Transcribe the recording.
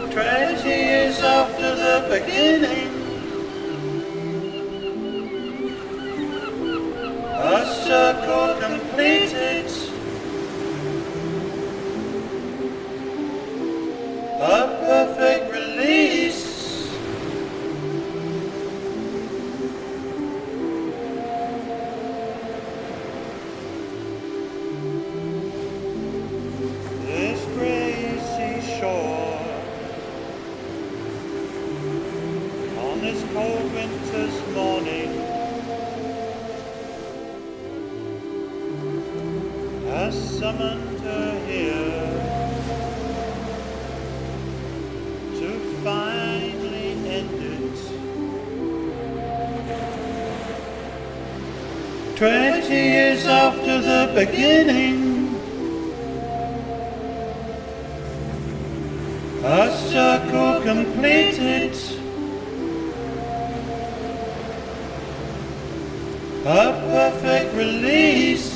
20 years after the beginning, a circle completed, a perfect release. This grey seashore, on this cold winter's morning, has summoned her here to finally end it. 20 years after the beginning, a circle completed, a perfect release.